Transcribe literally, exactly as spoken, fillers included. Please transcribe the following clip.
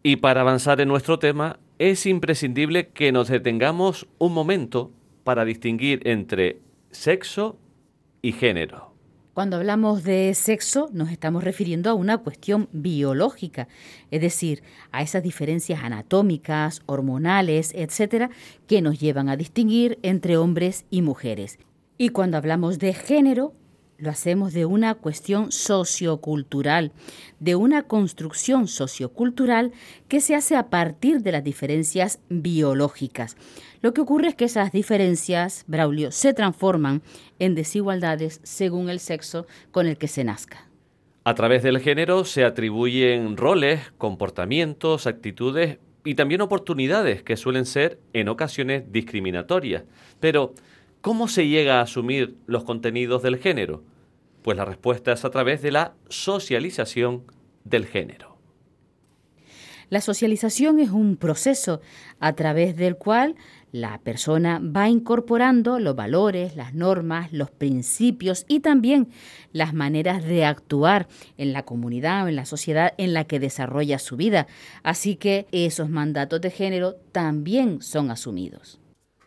Y para avanzar en nuestro tema, es imprescindible que nos detengamos un momento para distinguir entre sexo y género. Cuando hablamos de sexo, nos estamos refiriendo a una cuestión biológica, es decir, a esas diferencias anatómicas, hormonales, etcétera, que nos llevan a distinguir entre hombres y mujeres. Y cuando hablamos de género, lo hacemos de una cuestión sociocultural, de una construcción sociocultural que se hace a partir de las diferencias biológicas. Lo que ocurre es que esas diferencias, Braulio, se transforman en desigualdades según el sexo con el que se nazca. A través del género se atribuyen roles, comportamientos, actitudes y también oportunidades que suelen ser en ocasiones discriminatorias. Pero, ¿cómo se llega a asumir los contenidos del género? Pues la respuesta es a través de la socialización del género. La socialización es un proceso a través del cual la persona va incorporando los valores, las normas, los principios y también las maneras de actuar en la comunidad o en la sociedad en la que desarrolla su vida. Así que esos mandatos de género también son asumidos.